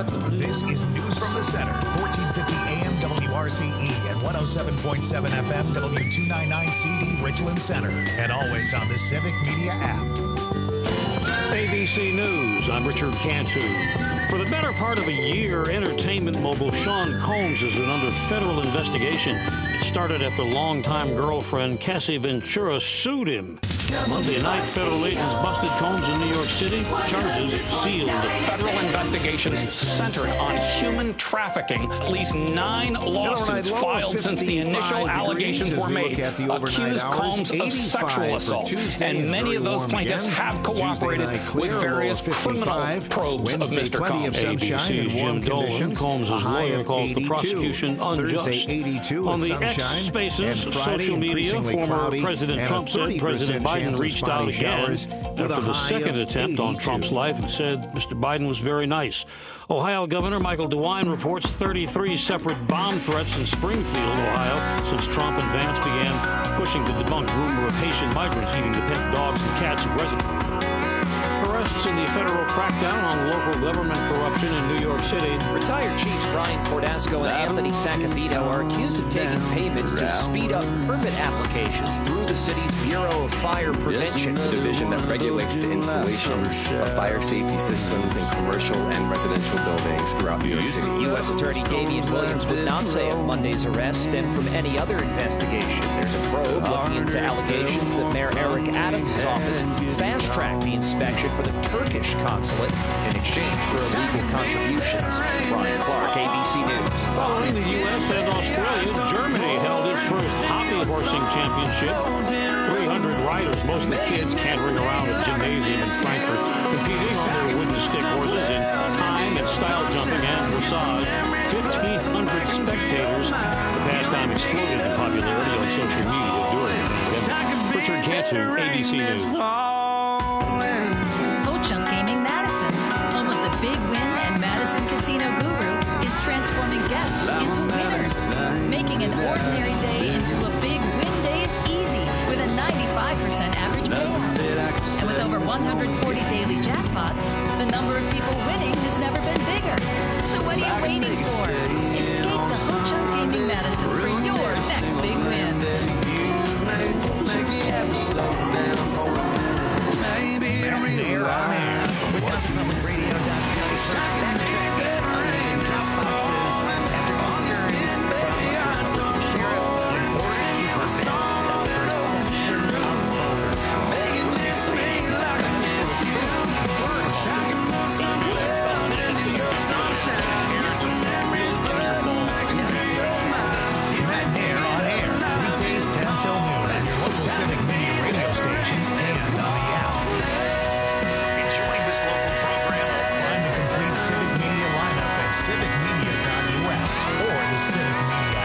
This is News from the Center, 1450 AM WRCE and 107.7 FM W299 CD Richland Center, and always on the Civic Media app. ABC News, I'm Richard Cantu. For the better part of a year, entertainment mogul Sean Combs has been under federal investigation. It started after longtime girlfriend Cassie Ventura sued him. Monday night, federal agents busted Combs in New York City. Charges sealed. Federal investigations centered on human trafficking. At least 9 lawsuits filed since the initial allegations were made accused Combs of sexual assault. And many of those plaintiffs have cooperated with various criminal probes of Mr. Combs. ABC's Jim Dolan, Combs' lawyer, calls the prosecution unjust. On the X Spaces social media, former President Trump said President Biden reached out again after the second attempt on Trump's life and said Mr. Biden was very nice. Ohio Governor Michael DeWine reports 33 separate bomb threats in Springfield, Ohio, since Trump and Vance began pushing the debunked rumor of Haitian migrants eating the pet dogs and cats of residents. Arrests in the federal crackdown on local government corruption in New York City. Retired Chiefs Brian Cordasco and Anthony Sacavito are accused of taking payments to speed up permit applications through the city's Bureau of Fire Prevention. The division that regulates the installation of fire safety systems in commercial and residential buildings throughout New York City. U.S. Attorney Damian Williams would not say if Monday's arrest stemmed from any other investigation. There's a probe looking into allegations that Mayor Eric Adams' office fast-tracked the inspection for the Turkish consulate in exchange for illegal contributions. Brian Clark, ABC News. Following the U.S. and Australia, Germany held its first hobby horsing championship. 300 riders, mostly kids, cantering around a gymnasium in Frankfurt, competing on their wooden stick horses in time and style jumping and dressage. 1,500 spectators. The pastime exploded in popularity on social media during the pandemic. Richard Cantu, ABC News. Casino Guru is transforming guests into winners, making an ordinary day into a big win days easy with a 95% average payout. And with over 140 daily jackpots, the number of people winning has never been bigger. So what are you waiting for? Escape to Ho Chunk Gaming Madison for your next big win. They're on air from WisconsinPublicRadio.com. Civic Media radio station and on the app. Enjoying this local program? Find the complete Civic Media lineup at civicmedia.us or the Civic Media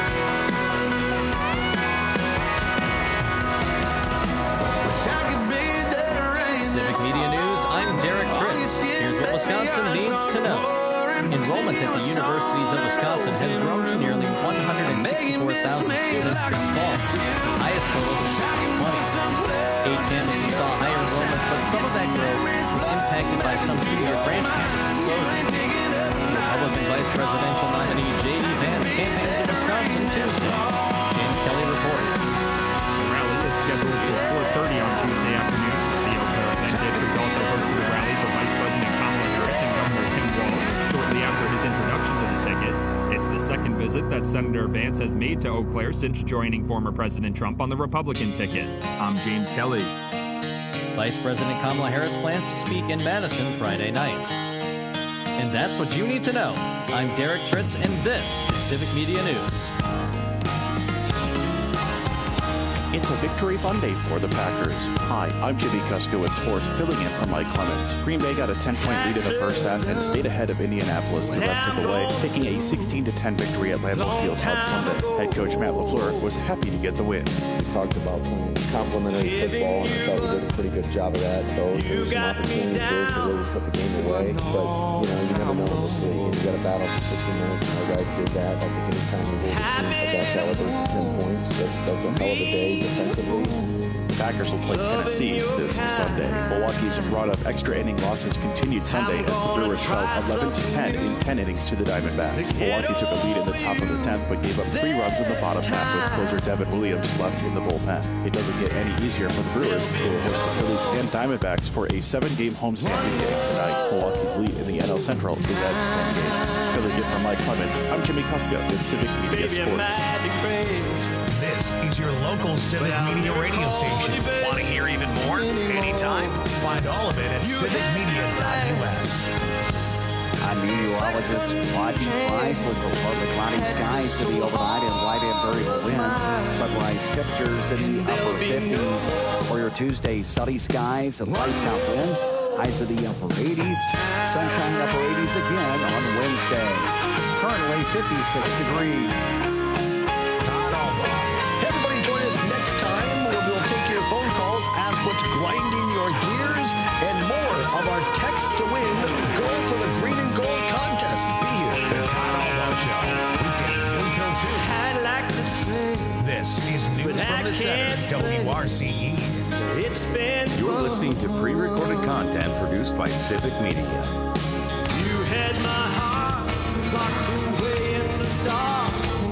app. Civic Media News, I'm Derek Tritz. Here's what Wisconsin needs to know. Enrollment at the universities of Wisconsin has grown to nearly 164,000 students this fall, the highest total since 2020. 8 campuses saw higher enrollments, but some of that growth was impacted by some junior branch campuses closing. Republican Vice Presidential nominee J.D. Vance campaigns in Wisconsin Tuesday. James Kelly reports. The rally is scheduled for 4:30 on Tuesday afternoon. The Eau Claire district also hosted a rally for Vice President Kamala Harris and Governor Tim Walz shortly after his introduction to the ticket. It's the second visit that Senator Vance has made to Eau Claire since joining former President Trump on the Republican ticket. I'm James Kelly. Vice President Kamala Harris plans to speak in Madison Friday night. And that's what you need to know. I'm Derek Tritz, and this is Civic Media News. It's a victory Monday for the Packers. Hi, I'm Jimmy Kusko at Sports, filling in for Mike Clemens. Green Bay got a 10-point lead in the first half and stayed ahead of Indianapolis the rest of the way, taking a 16-10 victory at Lambeau Field on Sunday. Head coach Matt LaFleur was happy to get the win. We talked about playing complementary football, and I thought we did a pretty good job of that. Though there were some opportunities there to really put the game away, but you never know in this league. You got to battle for 60 minutes, and our guys did that. I think anytime you hold a team of that caliber to 10 points, that's a hell of a day defensively. Packers will play Tennessee this Sunday. Milwaukee's run of extra inning losses continued Sunday as the Brewers fell 11-10 in 10 innings to the Diamondbacks. Milwaukee took a lead in the top of the 10th, but gave up 3 runs in the bottom half with closer Devin Williams left in the bullpen. It doesn't get any easier for the Brewers. They will host the Phillies and Diamondbacks for a 7-game homestand beginning tonight. Milwaukee's lead in the NL Central is at 10 games. Filling in for Mike Clemens, I'm Jimmy Kuska with Civic Media Sports. This is your local Civic Media radio station. Want to hear even more? Anytime. Find all of it at civicmedia.us. I'm meteorologist Roger Price. Look for partly cloudy skies to the overnight and light and variable winds. Sunrise temperatures in the upper 50s. For your Tuesday, sunny skies and light south winds. Highs in the upper 80s. Sunshine upper 80s again on Wednesday. Currently 56 degrees. Hey, everybody, join us next time where we'll take your phone calls, ask what's grinding your gears, and more of our text to win. Go for the green and gold contest. Be here. The Todd Albaugh Show. Weekdays noon till 2. I'd like to say this is News from the Center, WRCE. It's been You're listening to pre-recorded content produced by Civic Media. You had my heart locked away in the dark.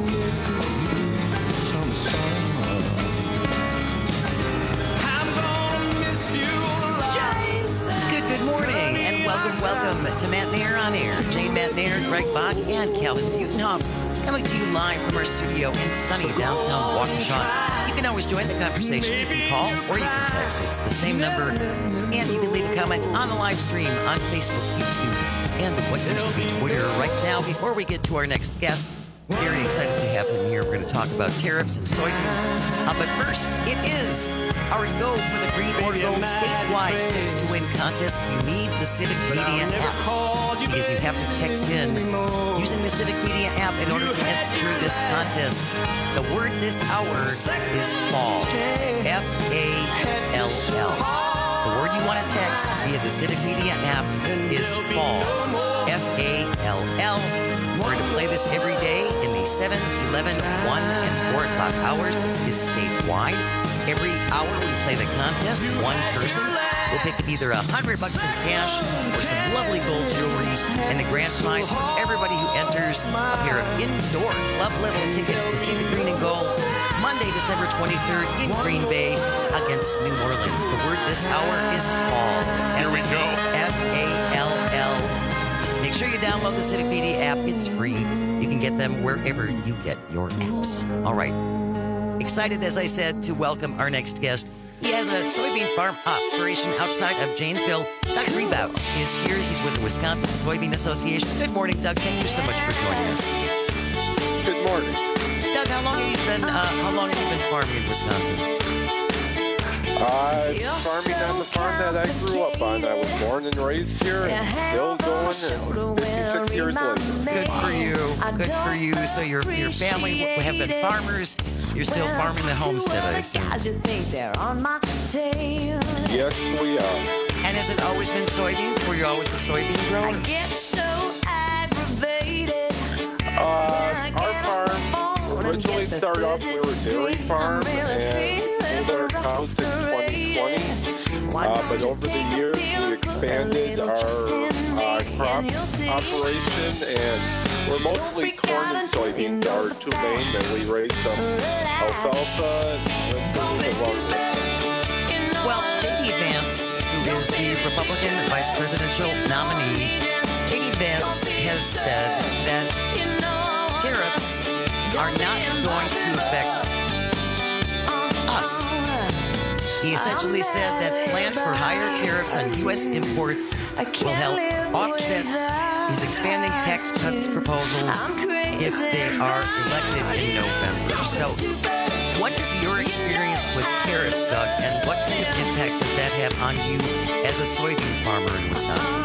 I'm gonna miss you alive. Good morning, and welcome to Matt Nair on Air. Jane Matt Nair, Greg Bach, and Calvin Butenhoff coming to you live from our studio in sunny downtown Waukesha. You can always join the conversation. You can call or you can text. It's the same number. And you can leave a comment on the live stream on Facebook, YouTube, and what used to be Twitter. Right now, before we get to our next guest, very excited to have him here. We're going to talk about tariffs and soybeans. But first, it is our Go for the Green or Gold statewide text to win contest. You need the Civic Media app because you have to text in using the Civic Media app in order to enter this contest. The word this hour is fall. F-A-L-L. The word you want to text via the Civic Media app is fall. F-A-L-L. We're going to play this every day in the 7, 11, 1, and 4 o'clock hours. This is statewide. Every hour we play the contest. One person will pick up either $100 in cash or some lovely gold jewelry. And the grand prize for everybody who enters, a pair of indoor club-level tickets to see the Green and Gold Monday, December 23rd in Green Bay against New Orleans. The word this hour is fall. Here we go. F-A-L-L. Make sure you download the Civic Media app. It's free. You can get them wherever you get your apps. All right. Excited, as I said, to welcome our next guest. He has a soybean farm operation outside of Janesville. Doug Rebouts is here. He's with the Wisconsin Soybean Association. Good morning, Doug. Thank you so much for joining us. Good morning. Doug, how long have you been farming in Wisconsin? Farming on the farm that I grew up on. I was born and raised here and still going, and 56 years later. Good for you. Good for you. So your family have been farmers. You're still farming the homestead, I assume. Yes, we are. And has it always been soybeans? Were you always a soybean grower? Our farm originally started off, we were a dairy farm, and sold our cows in 2020. But over the years, we expanded our crop operation, and we're mostly corn and soybeans are two main, and we raise some alfalfa and along. Well, J.D. Vance, who is the Republican vice presidential nominee, J.D. Vance has said that tariffs are not going to affect us. He essentially said that plans for higher tariffs on U.S. imports will help offset his expanding tax cuts proposals if they are elected in November. So, what is your experience with tariffs, Doug, and what kind of impact does that have on you as a soybean farmer in Wisconsin?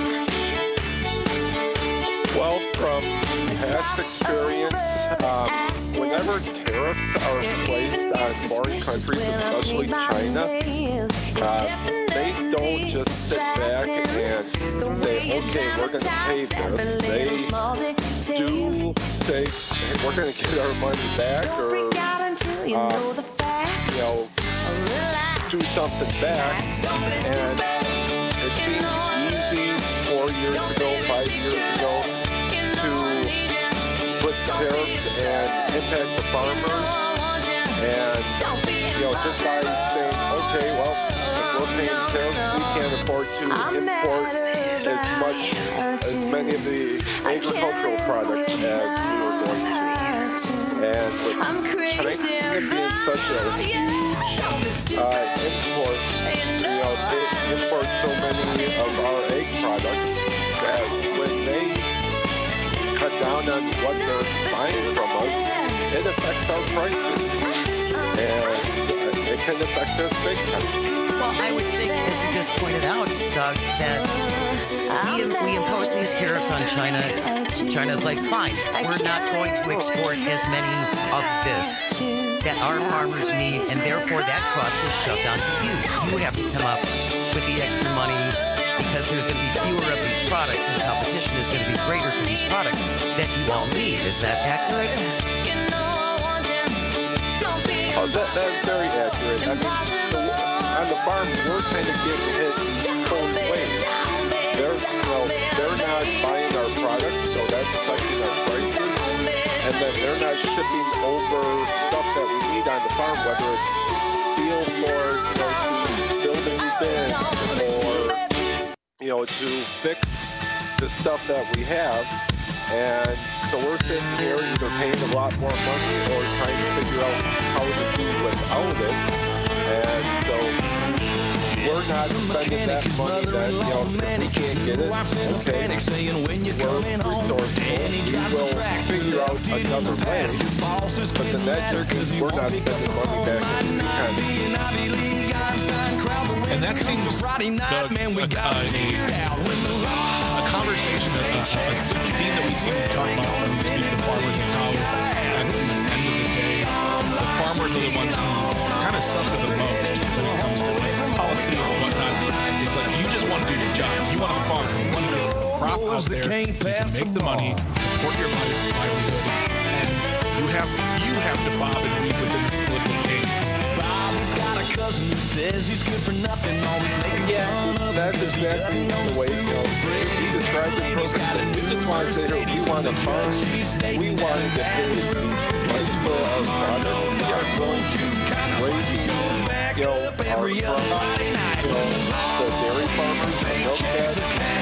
Well, from past experience, whenever tariffs are placed on foreign countries, especially China, they don't just sit back and say, okay, we're going to pay this. They do say, hey, we're going to get our money back, or, threw something back, and it seemed easy 4 years ago, 5 years ago, to put tariffs and impact the farmers. And, just by saying, okay, well, if we're paying tariffs, we can't afford to import as many of the agricultural products as we were going to. And with China being such a huge import, they import so many of our egg products that when they cut down on what they're buying from us, it affects our prices. And it can affect us big time. Well, I would think, as you just pointed out, Doug, that we impose these tariffs on China. China's like, fine, we're not going to export as many of this that our farmers need, and therefore that cost is shoved onto you. You have to come up with the extra money because there's going to be fewer of these products, and competition is going to be greater for these products that you all need. Is that accurate? Oh, that's very accurate. I mean, on the farm, we're kind of getting hit both ways. They're not buying our products, so that's affecting our prices. And then they're not shipping over stuff that we need on the farm, whether it's steel for, to build a new bin or, to fix the stuff that we have. And so we're sitting here either paying a lot more money or trying to figure out how to do without it. And so we're not spending that money that, if we can't get it, okay, we're resourceful. We will figure out another way. But then that just means we're not spending money back in the economy. And that seems, Doug, a conversation, a theme that we seem to talk about when we speak to farmers, and how at the end of the day, the farmers are the ones who kind of suffer the most when it comes to policy and whatnot. It's like, you just want to do your job. You want to farm. You want to get a crop out there. You can make the money, support your livelihood, and you have to bob and weave within this political game. Bobby's got a cousin who says he's good for nothing, always making fun of that's exactly the way it goes. We describe the program. We just want to say, here, we want to farm. We want to get paid price for our product. We are going to raise the dairy farmers, the milk calves.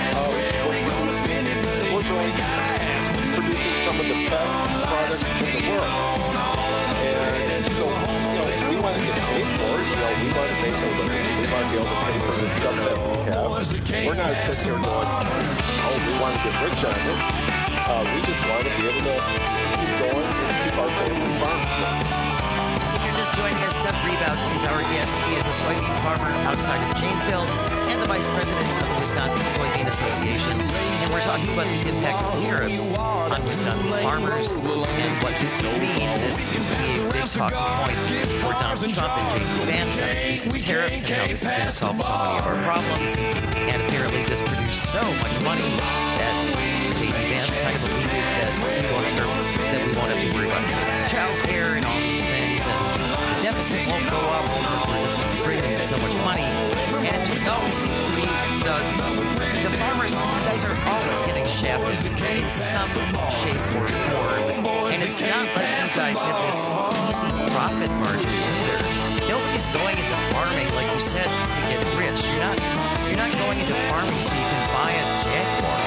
We're going to produce some of the best products in the world. And so, we want to get paid for it. We want to make a living. We want to be able to pay for the stuff that we have. We're not sitting here going, we want to get rich on it. We just want to be able to keep going and keep our family farming. If you're just joining us, Doug Riebout is our guest. He is a soybean farmer outside of Janesville and the vice president of the Wisconsin Soybean Association. And we're talking about the impact of tariffs on Wisconsin farmers and what this could mean. This seems to be a big talking point for Donald Trump and J.D. Vance on recent tariffs and how this is going to solve so many of our problems. And apparently this produced so much money that J.D. Vance kind of believed that we won't have to worry about child care and all these things. And the deficit won't go up because we're just going to be bringing in so much money. And it just always seems to me the farmers, you guys are always getting shafted in some shape or form. And it's not like you guys have this easy profit margin either. Nobody's going into farming, like you said, to get rich. You're not going into farming so you can buy a Jaguar.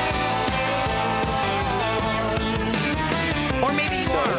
Or maybe you are.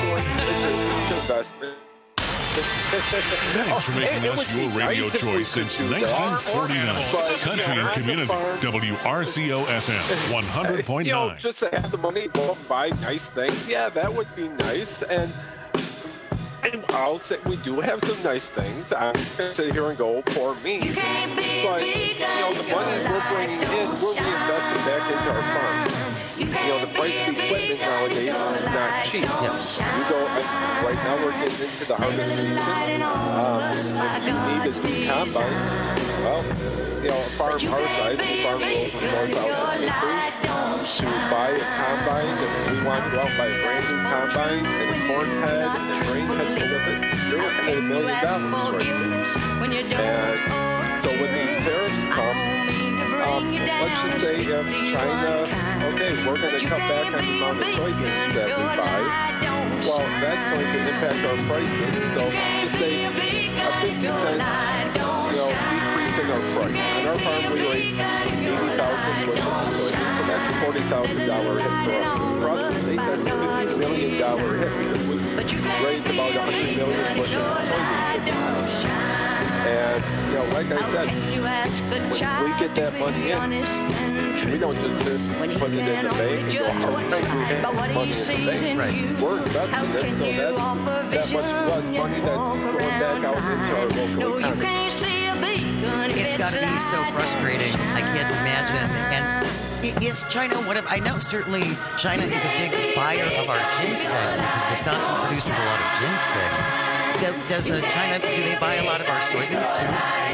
Thanks for making us your radio choice since 1949. Country and Community, WRCO FM 100.9. Just to have the money to go and buy nice things. Yeah, that would be nice. And I'll say we do have some nice things. I'm going to sit here and go, for me. But, the money we're bringing in, we're reinvesting back into our farm. the price of equipment nowadays is not cheap. You go, right now we're getting into the harvest season. If you need a new combine, well, a farm our size, we farm over 4,000 acres. To buy a combine, if we want to go out and buy a brand new combine and a corn head and grain head with it, you're looking at $1 million right there. And so when these tariffs come, let's just say if China, okay, we're going to cut back on the amount of soybeans that we buy, well, that's going to impact our prices. So just say a 50-cent, decrease in our price. On our farm, we raise 80,000 bushels of soybeans, so that's a $40,000 hit for us. For us, the state, that's a $50 million hit because we raised about 100 million bushels of soybeans. And, like I said, when we get that money in, we don't just sit and put it in the bank and go, all right, we have this money in the bank. Right. We're investing it, so that's that much less money that's going back out into our local economy. It's got to be so frustrating. I can't imagine. And is China I know certainly China is a big buyer of our ginseng because Wisconsin produces a lot of ginseng. Does China, do they buy a lot of our soybeans too?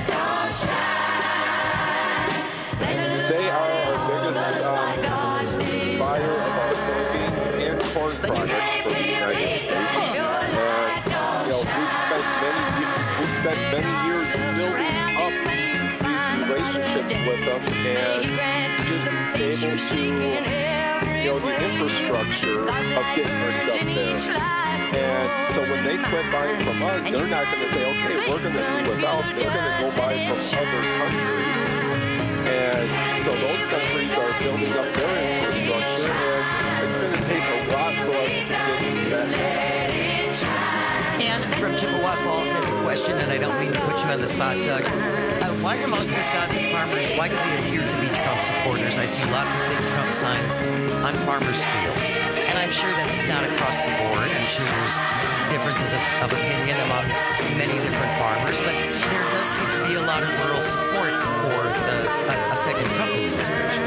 They are our biggest buyer of our soybeans and corn products for the United States. And, we've spent many years building up these relationships with them and just able to, the infrastructure of getting our stuff there. And so when they quit buying from us, they're not going to say, okay, we're going to do without. They're going to go buy from other countries. And so those countries are building up their infrastructure, and it's going to take a lot for us to get that. And from Chippewa Falls has a question, and I don't mean to put you on the spot, Doug. Why are most Wisconsin farmers, why do they appear to be Trump supporters? I see lots of big Trump signs on farmers' fields. And I'm sure that it's not across the board. I'm sure there's differences of opinion among many different farmers. But there does seem to be a lot of rural support for a second Trump administration.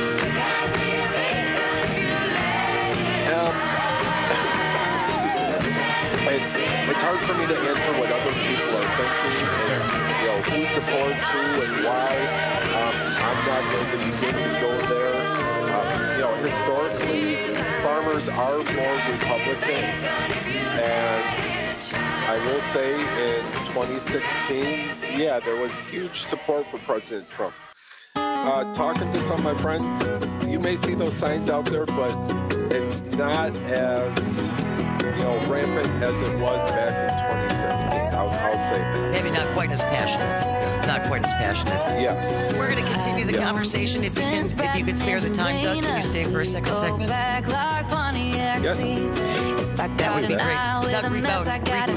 It's hard for me to answer what other people are thinking and, who supports who and why. I'm not going to begin to go there. Historically, farmers are more Republican, and I will say in 2016, there was huge support for President Trump. Talking to some of my friends, you may see those signs out there, but it's not as rampant as it was back in 2016. I'll say that. Maybe not quite as passionate. Not quite as passionate. Yes. We're going to continue the conversation. If you could spare the time, Doug, can you stay for a second segment? Yes. That would be great. Doug Rebout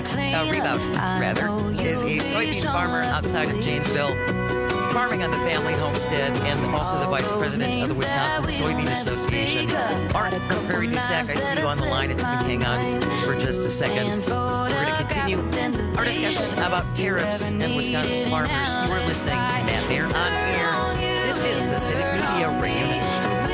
is a soybean farmer outside of Janesville, farming on the family homestead, and also the vice president of the Wisconsin Soybean Association. Art from Prairie du Sac, I see you on the line if you can hang on for just a second. We're going to continue our discussion about tariffs and Wisconsin farmers. You are listening to Matt Mayer on air. This is the Civic Media Radio Network.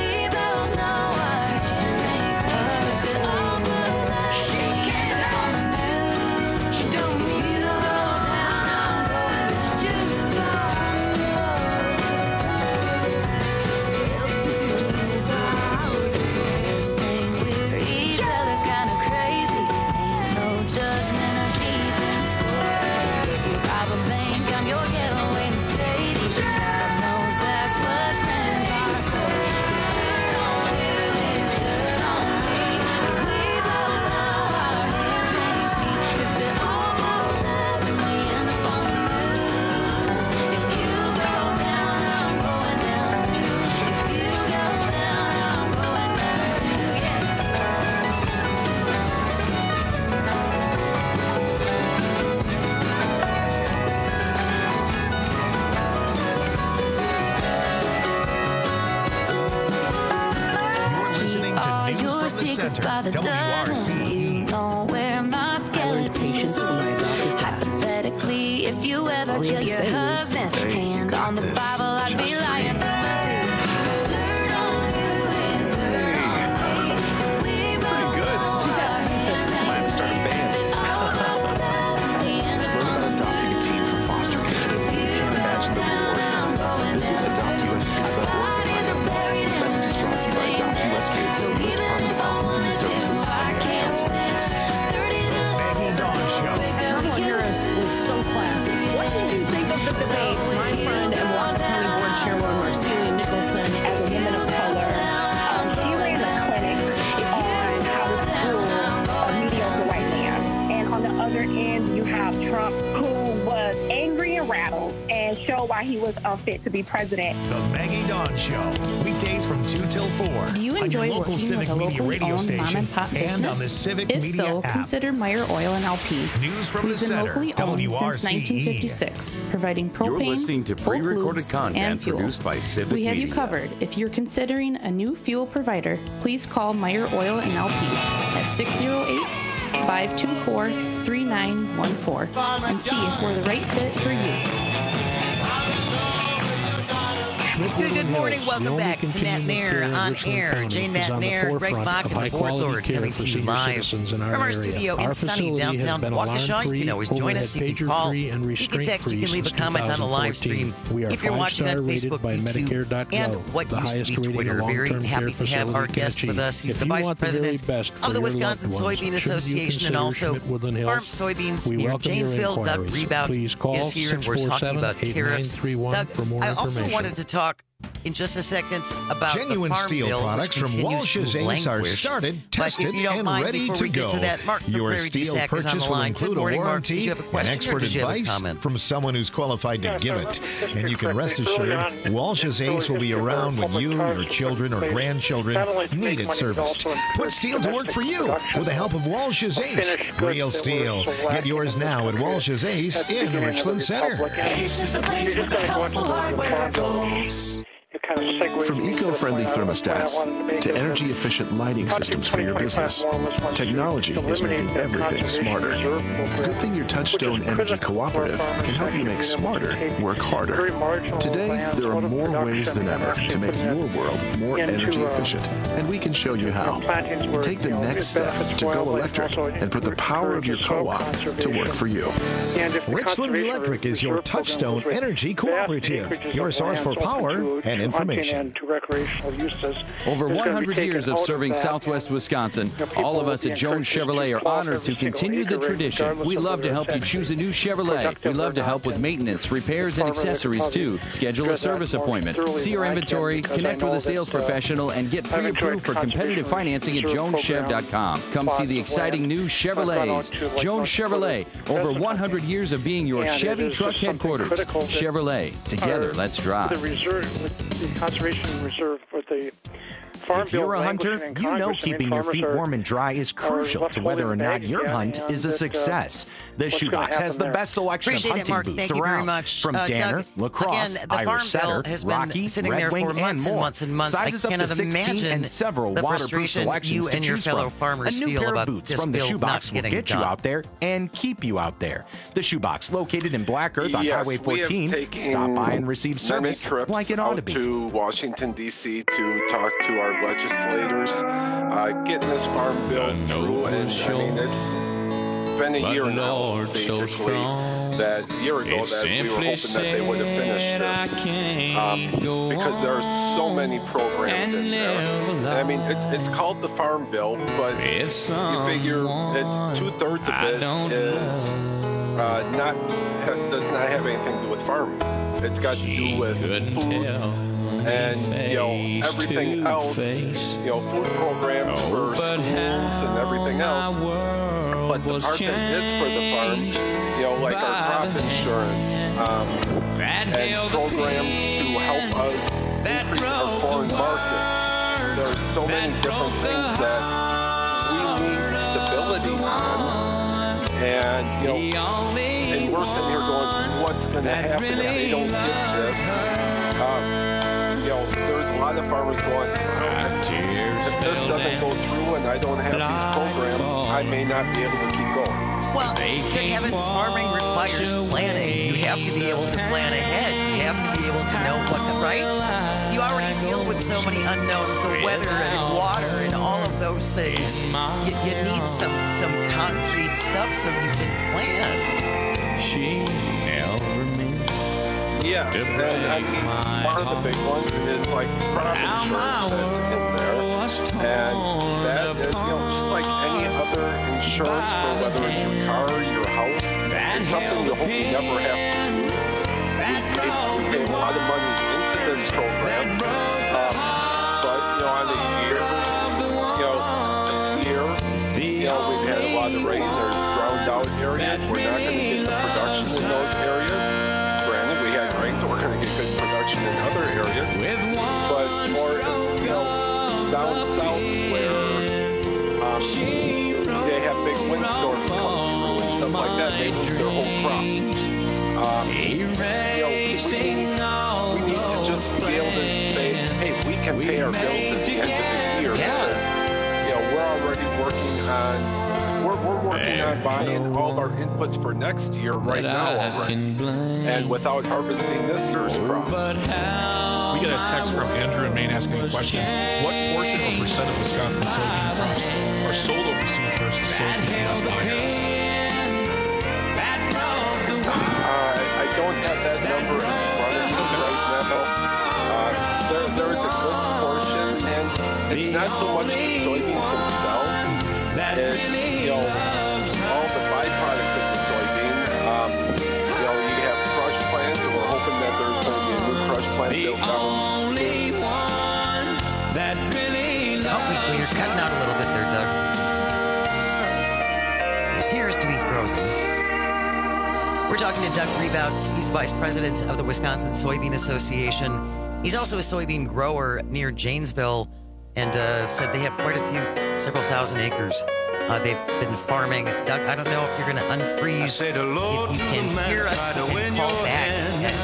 By the dozen, you know where my skeletons sleep. Hypothetically, if you ever kill your husband, hand on the Bible, I'd be lying. Dirt on you is dirt Trump, who was angry and rattled and showed why he was unfit to be president. The Maggie Dawn Show, weekdays from 2 till 4. Do you enjoy on your local working Civic with a Media locally radio owned station mom and pop business? and on the Civic If Media so, app. consider Meyer Oil and LP. News from We've the been center, locally owned since WRCE. 1956, providing propane, You're listening to bulk pre-recorded lubes, content and fuel. produced by Civic We have you Media. covered. If you're considering a new fuel provider, please call Meyer Oil and LP at 608-524-3914 and see if we're the right fit for you. Good morning. Welcome back to Matt Nair on air. Jane Matt Nair, Greg Bach, and the Board Lord coming to you live from our studio in sunny downtown Waukesha. You can always join us. You can call, you can text, you can leave a comment on the live stream. If you're watching on Facebook, YouTube, and what used to be Twitter, very happy to have our guest with us. He's the Vice President of the Wisconsin Soybean Association and also Farm Soybeans near Janesville. Doug Rebout is here, and we're talking about tariffs. Doug, I also wanted to talk in just a second about genuine the Farm steel Bill, products which from continues Walsh's to Ace are languish. started, tested, But if you don't and mind, ready before to we go. get to that, Mark Your McCrary steel Dusac is on purchase the will line. Good include a morning, Mark. Did warranty you have a and question or expert did you have a advice comment? from someone who's qualified to give it. And you can rest assured, Walsh's Ace will be around when you, your children, or grandchildren need it serviced. Put steel to work for you with the help of Walsh's Ace. Real steel. Get yours now at Walsh's Ace in Richland Center. Ace is the place where the helpful hardware goes. From eco-friendly thermostats to energy-efficient lighting systems for your business, technology is making everything smarter. Good thing your Touchstone Energy Cooperative can help you make smarter work harder. Today, there are more ways than ever to make your world more energy efficient, and we can show you how. Take the next step to go electric and put the power of your co-op to work for you. Richland Electric is your Touchstone Energy Cooperative, your source for power and information. Over 100 years of serving Southwest Wisconsin, all of us at Jones Chevrolet are honored to continue the tradition. We love to help you choose a new Chevrolet. We love to help with maintenance, repairs, and accessories too. Schedule a service appointment, see your inventory, connect with a sales professional, and get pre-approved for competitive financing at joneschev.com. Come see the exciting new Chevrolets. Jones Chevrolet, over 100 years of being your Chevy truck headquarters. Chevrolet, together, let's drive. The conservation reserve with the Farm If you're a hunter, you know keeping your feet warm and dry is crucial to whether or not your hunt is a success. The Shoebox has the best selection of hunting Mark. boots Thank you around. very much. From Danner, Doug, Lacrosse, again, the Irish Farm Setter, Bill has been Rocky, sitting Red there Wing, for months and more. months and months. Sizes I cannot up to 16 imagine and several the waterproof frustration selections you to and your choose fellow from. farmers A new feel pair about of boots this from the bill Shoebox not will getting get you done. out there and keep you out there. The Shoebox, located in Black Earth on Highway 14. Stop by and receive service like it ought to be. To Washington, D.C. to talk to our legislators, getting this farm bill through. And I mean, it's been a year now, basically, that year ago that we were hoping that they would have finished this. Because there are so many programs in there. I mean, it's called the Farm Bill, but you figure it's 2/3 of it is does not have anything to do with farming. It's got to do with food and everything else. Food programs for schools and everything else. But the part that is for the farm, like our crop insurance and programs to help us increase our foreign markets. There are so many different things that we need stability on, and and we're sitting here going, what's going to happen if they don't get this? There's a lot of farmers going, if this doesn't go through and I don't have these programs, I may not be able to keep going. Well, good heavens, farming requires planning. You have to be able to plan ahead. You have to be able to know what, right? You already deal with so many unknowns, the weather and water and all of those things. You need some concrete stuff so you can plan. She never meant. Yes, and I mean, one of the big ones is like crop insurance that's in there, and that is, just like any other insurance for whether it's your car or your house, it's something you hope you never have to use. We pay a lot of money into this program, but on a year, we've had a lot of rain. There's ground out out areas. We're not going to get the production in those areas. Granted, we had rain, so we're going to get good production in other areas. But or down south where they have big windstorms coming through and stuff like that, they lose their whole crop. We need to just be able to say, hey, we can pay our bills at the end of the year. We're already working on buying all of our inputs for next year right now already, and without harvesting this year's crop. We got a text from Andrew in Maine asking a question. What portion or percent of Wisconsin soybean crops are sold overseas versus sold to U.S. buyers? I don't have that number in front of me right now. There is a good portion, and it's not so much the soybeans themselves. It's, all the byproducts of the soybean. You have crush plants, and we're hoping that there's going to be a new crush plant built out. You're cutting out a little bit there, Doug. It appears to be frozen. We're talking to Doug Rebouts. He's vice president of the Wisconsin Soybean Association. He's also a soybean grower near Janesville, and said they have quite a few, several thousand acres. They've been farming. Doug, I don't know if you're going to unfreeze. If you can hear us, you can call back at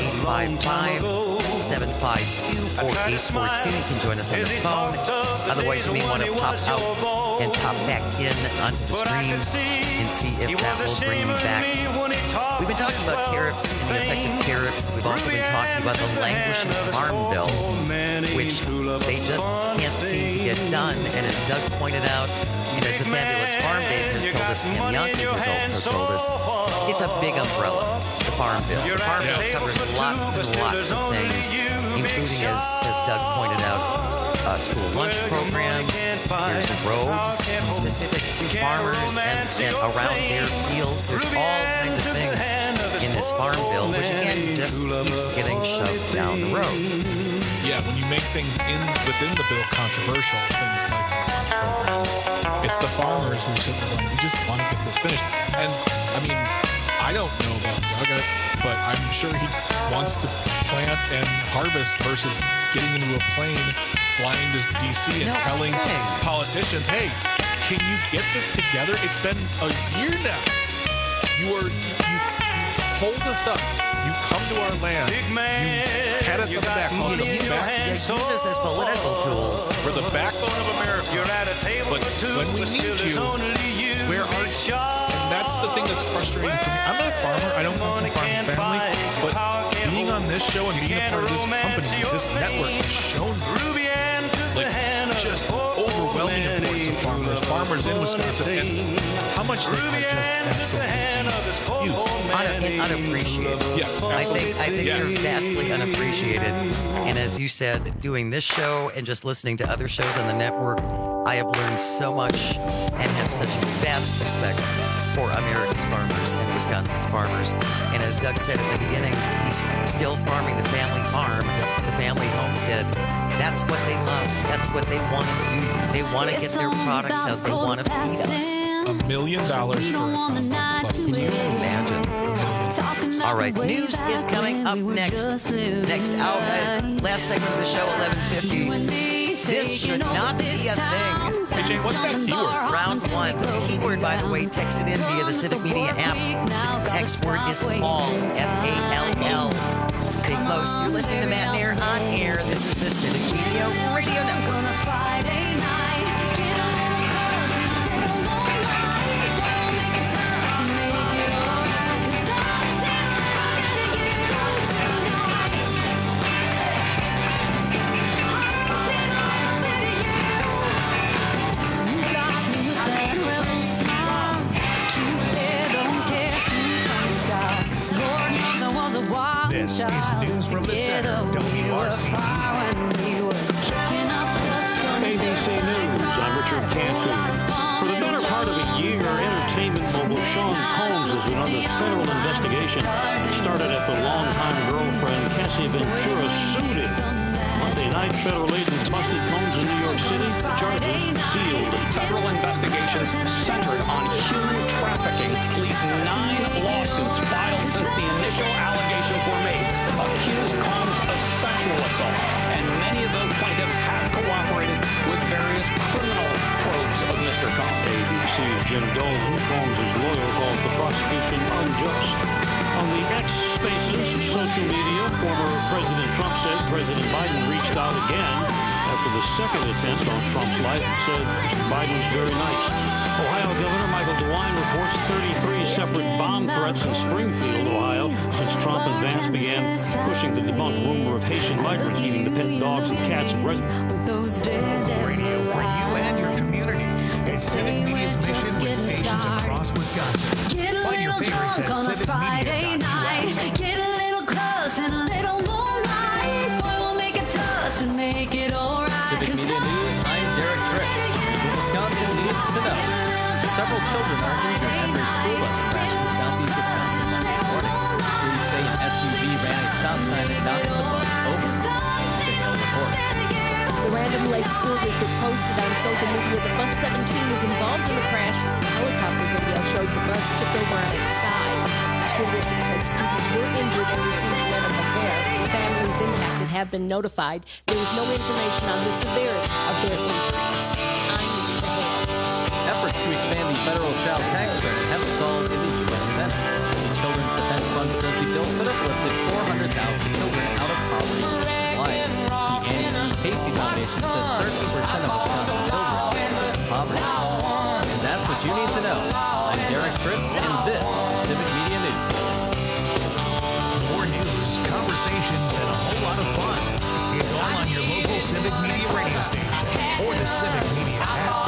855-752-4842. You can join us on the phone. Otherwise, you may want to pop out and pop back in onto the screen and see if that will bring you back. We've been talking about tariffs and the effect of tariffs. We've also been talking about the languishing farm bill, which they just can't seem to get done. And as Doug pointed out, as the fabulous Farm Babe has told us, Pam Yankee has also told us, it's a big umbrella, the Farm Bill. The Farm Bill covers lots and lots of things, including, as Doug pointed out, school lunch programs, there's roads specific to farmers and around their fields. There's all kinds of things in this Farm Bill, which again just keeps getting shoved down the road. Yeah, when you make things within the bill controversial, things like the lunch programs, it's the farmers who sit there we just want to get this finished. And I mean, I don't know about Doug, but I'm sure he wants to plant and harvest versus getting into a plane, flying to D.C. and telling politicians, hey, can you get this together? It's been a year now. You hold us up. You come to our land. You pat us on the back. You use us as political tools. We're the backbone of America. But when we need you, where aren't you? And that's the thing that's frustrating for me. I'm not a farmer. I don't come from a farming family. But being on this show and being a part of this company, this network has shown me just overwhelming importance of farmers in Wisconsin, and how much they are just absolutely used. Unappreciated. Yes, I absolutely. think they're vastly unappreciated. And as you said, doing this show and just listening to other shows on the network, I have learned so much and have such vast respect for America's farmers and Wisconsin's farmers. And as Doug said at the beginning, he's still farming the family farm, the family homestead. That's what they love. That's what they want to do. They want to get their products out. They want to feed us. $1 million for a plus. Can you imagine? All right, news is coming up next. Next out, last segment of the show, 11:50. This should not be a thing. Hey, Jane, what's that keyword? Round one. The keyword, by the way, texted in via the Civic Media app. The text word is fall, F-A-L-L. Stay close. You're listening to Matt Nair on air. This is the Civic Media Radio Network. This is news from the center, WRC. ABC News, I'm Richard Cantu. For the better part of a year, entertainment mogul Sean Combs has been under federal investigation. It started at the longtime girlfriend Cassie Ventura sued him. Monday night, federal agents busted Combs in New York City. The charges sealed. Federal investigations centered on human trafficking. Please 9 lawsuits filed since the initial allegations were made accused Combs of sexual assault, and many of those plaintiffs have cooperated with various criminal probes of Mr. Combs. ABC's Jim Dolan, Combs' lawyer, calls the prosecution unjust. On the X Spaces social media, former President Trump said President Biden reached out again after the second attempt on Trump's life and said Mr. Biden was very nice. Ohio Governor Michael DeWine reports 33 separate bomb threats in Springfield, Ohio, since Trump and Vance began pushing the debunked rumor of Haitian migrants eating the pet dogs and cats of residents. Local radio for you and your community. It's Civic Media's mission with stations across Wisconsin. Find your favorites at civicmedia.us. Get a little close and a little more right. Boy, we'll make a toast and make it all right. Civic Media News, I'm Derek Tritz. Wisconsin needs to know. Several children are injured after a school bus crashed in southeast Wisconsin Monday morning. Police say an SUV ran a stop sign and knocked the bus over. Signal reports. The Random Lake School District posted on social media that bus 17 was involved in the crash. Helicopter video showed the bus tipped over on its side. The school district said students were injured and received medical care. Families impacted have been notified. There is no information on the severity of their injuries. I'm Lisa Hale. Efforts to expand the federal child tax credit have stalled in the U.S. Senate. The Children's Defense Fund says the bill could have lifted 400,000 children out of poverty nationwide. The Annie Casey Foundation says 13% of Wisconsin children live in poverty. And that's what you need to know. I'm Derek Tritz, and this is Civic Media News. More news, conversations, and a whole lot of fun. It's all on your local Civic Media radio station or the Civic Media app.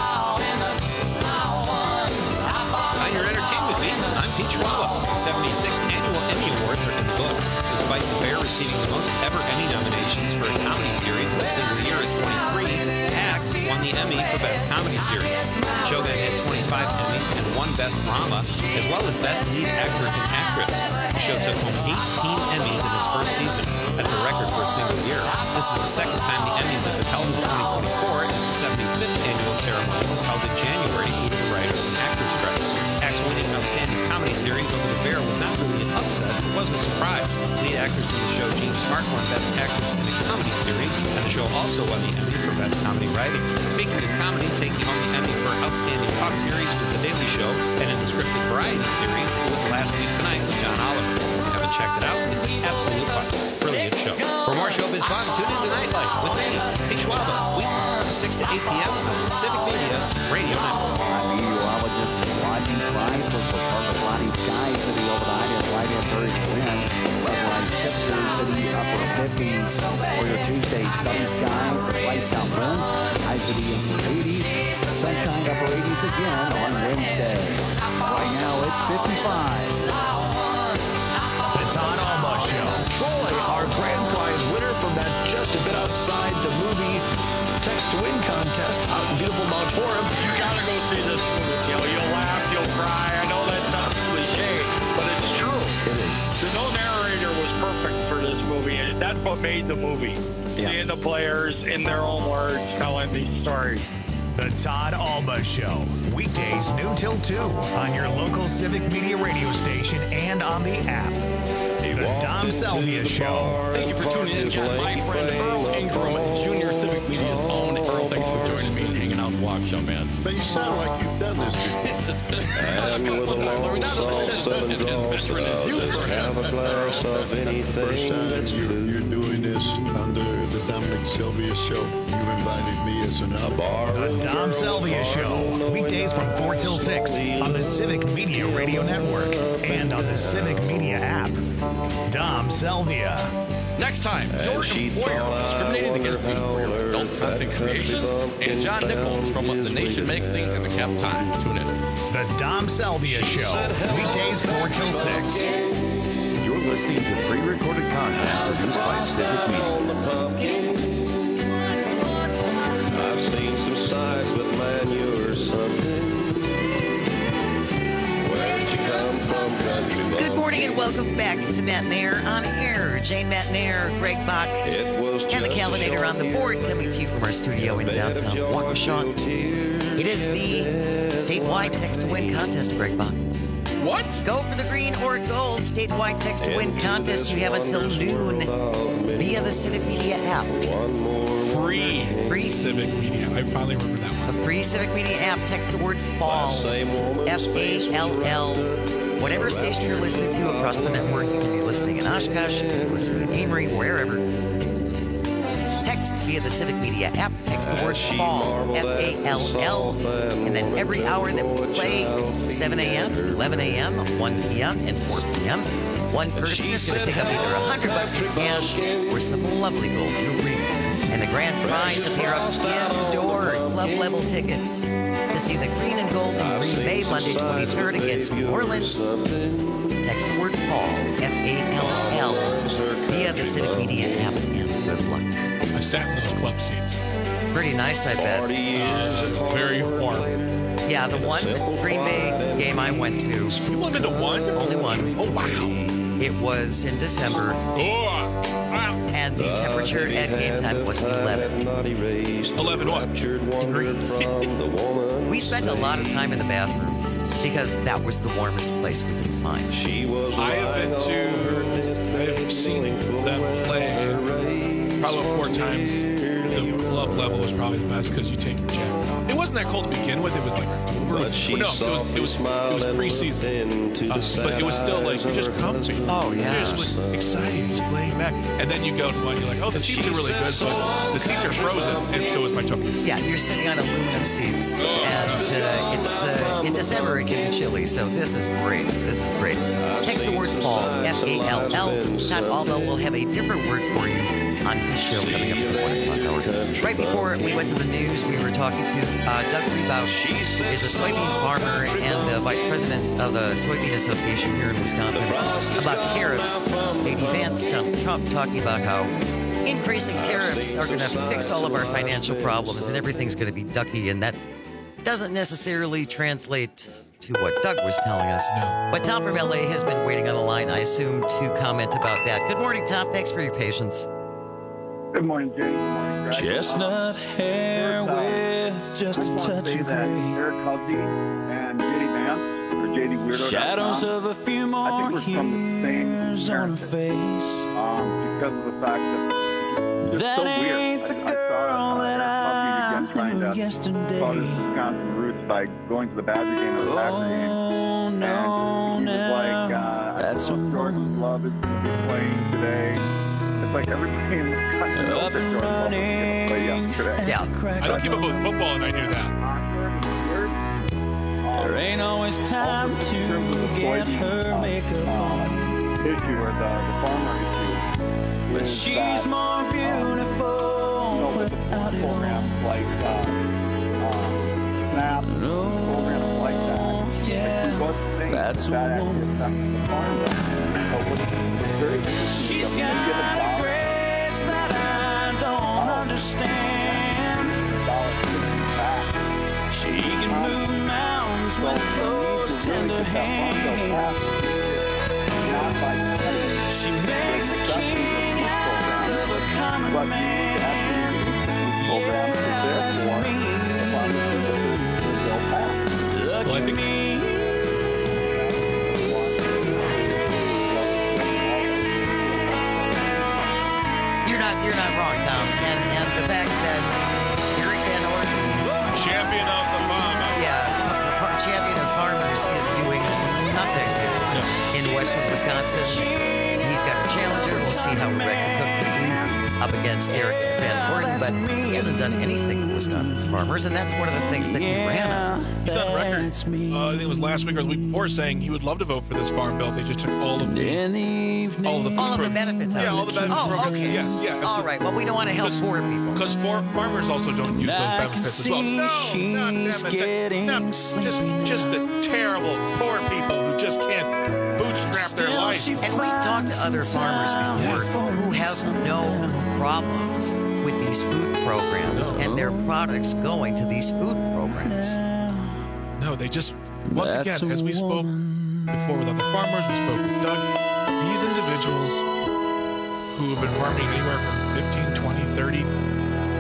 On your entertainment beat, I'm Pete Schwaba. 76th Annual Emmy Awards are in the books. Despite The Bear receiving the most ever Emmy nominations for a comedy series in a single year at 23, Hacks won the Emmy for Best Comedy Series. Shogun had 25 Emmys and won Best Drama, as well as Best Lead Actor and Actress. The show took home 18 Emmys in its first season. That's a record for a single year. This is the second time the Emmys have been held in 2024, and the 75th annual ceremony was held in January due to the writers and actors strikes. Hacks winning Outstanding Comedy Series over The Bear was not really an upset, it was a surprise. Lead actress in the show, Jean Smart, won Best Actress in a Comedy Series, and the show also won the Emmy for Best Comedy Writing. Speaking of comedy, taking home the Emmy for Outstanding Talk Series was The Daily Show, and in the scripted variety series, it was Last Week Tonight with John Oliver. If you haven't checked it out, it's an absolute fun. Brilliant show. For more showbiz fun, tune in to Nightlife with me, Pete Schwaba, weekly from 6 to 8 p.m. on the Civic Media Radio Network. I'm meteorologist Rodney Price. Look for partly cloudy skies in the overnight and light and very winds. Sunrise temperatures in the upper 50s. For your Tuesday, sunny skies and light south winds. Highs in the upper 80s. Sunshine upper 80s again on Wednesday. Right now it's 55. The Todd Alma Show. Troy, our grand prize winner from that just a bit outside the movie Text to Win contest out in beautiful Mount Horeb. You gotta go see this movie. You know, you'll laugh, you'll cry. I know that's not cliche, but it's true. It is. No narrator was perfect for this movie, and that's what made the movie. Yeah. Seeing the players in their own words telling these stories. The Todd Alma Show. Weekdays noon till 2 on your local Civic Media radio station and on the app. The Dom Salvia Show. Thank you for tuning in. Got my friend Earl Ingram, Junior Civic Media's own. Earl, thanks for joining me and hanging out and walk show, man. But you sound like you've done this before. It's been And with a long salt, 7 drops have a glass of anything. First time you're doing this under the Dominic Sylvia Show. You invited me as an bar. The Dom Salvia Show. Weekdays from 4 till 6 on the Civic Media Radio Network and on the Civic Media app. Dom Salvia. Next time, your employer discriminating against me for your adult content creations, and John Nichols from The Nation Magazine and the Cap Times. Tune in. The Dom Salvia Show. Weekdays 4 till 6. You're listening to pre-recorded content produced by Civic Media. I've seen some sides, but man, you're something. Where did you come from, country boy? Good morning and welcome back to Matt Nair on Air. Jane Matt Nair, Greg Bach, and the Calvinator on the board coming to you from our studio in downtown Waukesha. It is the statewide Text to Win contest, Greg Bach. What? Go for the green or gold statewide text to win contest. You have until noon via the Civic Media app. Free Civic Media. I finally remember that one. A free Civic Media app. Text the word FALL. F-A-L-L. Whatever station you're listening to across the network. You can be listening in Oshkosh, you can be listening in Amory, wherever. Text via the Civic Media app. Text the word FALL, F-A-L-L. And then every hour that we play, 7 a.m., 11 a.m., 1 p.m., and 4 p.m., one person is going to pick up either $100 in cash or some lovely gold jewelry. And the grand prize, a pair of indoor club-level tickets to see the green and gold in Green Bay Monday 23rd against New Orleans. Text the word FALL, F-A-L-L, via the Civic Media app, and good luck. I sat in those club seats. Pretty nice, I bet. Very warm. Yeah, the one Green Bay game I went to. You've only been to one? Only one. Oh, wow. It was in December. And the temperature at game time was 11. 11 what? Degrees. We spent a lot of time in the bathroom because that was the warmest place we could find. I've seen them play probably 4 times. The club level was probably the best because you take your jacket off. It wasn't that cold to begin with. It was like it was preseason, but it was still like you're just comfy. Oh yeah, you're just excited, just laying back, and then you go to one. You're like, oh, the seats are really good, but the seats are frozen, and so is my token. Yeah, you're sitting on aluminum seats, and it's in December. It can be chilly, so this is great. This is great. Text the word FALL, F-A-L-L. Todd Aldo will have a different word for you on his show coming up in the 1 o'clock hour. Right before we went to the news, we were talking to Doug Rebouch, is a soybean farmer and the vice president of the Soybean Association here in Wisconsin, about tariffs. J.D. Vance, Trump talking about how increasing tariffs are going to fix all of our financial problems and everything's going to be ducky, and that doesn't necessarily translate to what Doug was telling us. No. But Tom from LA has been waiting on the line, I assume, to comment about that. Good morning, Tom. Thanks for your patience. Good morning, Jay. Good morning, Greg. Chestnut hair with just a touch of gray. Eric Huzzy and J.D. Vance, or J.D. Weirdo. Shadows of a few more years on her face. Because of the fact that that so ain't weird. the girl that I knew yesterday. Wisconsin roots by going to the Badger game or the Packer game. No, and he was like, that's a Jordan Love is going to be playing today. It's like everybody in Wisconsin knows that Jordan Love is going to play yesterday. Yeah. I don't keep up with football, and I knew that. There ain't always time to get her makeup on. Issue or the farmer issue. But she's more beautiful without it all. Like SNAP, programs like that. Yeah, that's a woman. She's got a grace that I don't understand. She can move mountains with those tender hands. She makes a king out of a common man. Yeah, that's me. Look at me. You're not wrong, Tom. And the fact that Eric Van Orden, champion of the farmer, champion of farmers, is doing nothing in western Wisconsin. He's got a challenger. We'll see how Rebecca Cook can do up against Eric Van Orden, but he hasn't done anything for Wisconsin's farmers, and that's one of the things that he ran on. He's on record. I think it was last week or the week before, saying he would love to vote for this farm bill if they just took all of the benefits out of it. All the benefits. Oh, okay. Yes, yeah. All right. Well, we don't want to help poor people because farmers also don't use those benefits as well. No, not them. Just the terrible poor people who just can't bootstrap their life. And we've talked to other farmers before who have no problems with these food programs and their products going to these food programs. No, they just, once again, as we spoke before with other farmers, we spoke with Doug, these individuals who have been farming anywhere from 15, 20, 30,